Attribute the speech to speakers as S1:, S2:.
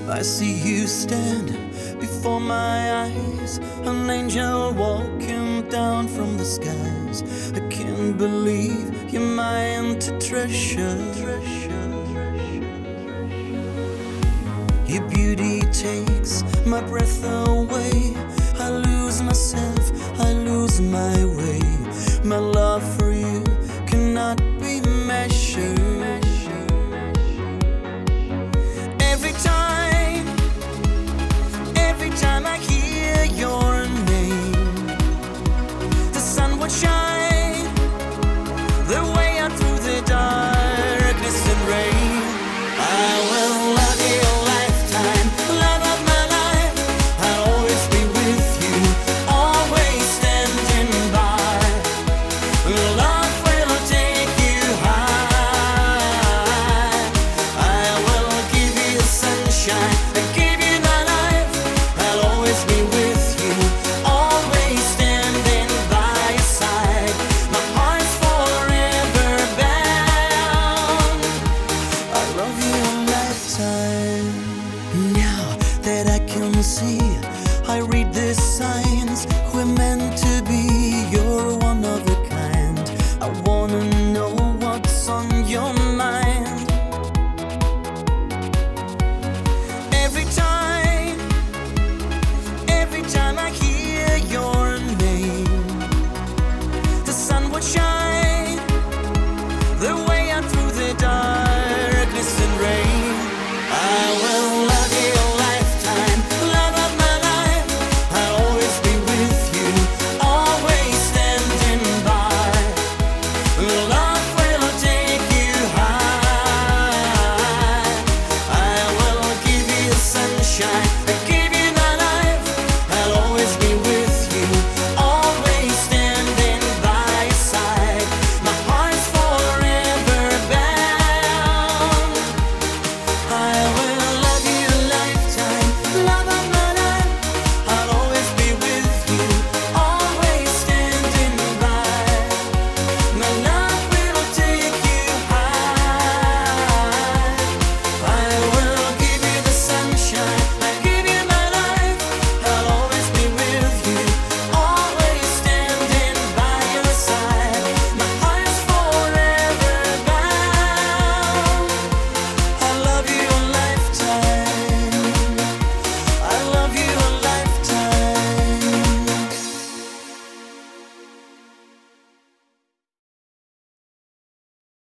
S1: I see you stand before my eyes, an angel walking down from the skies. I can't believe you're my empty treasure. Your beauty takes my breath away. I lose myself, I lose my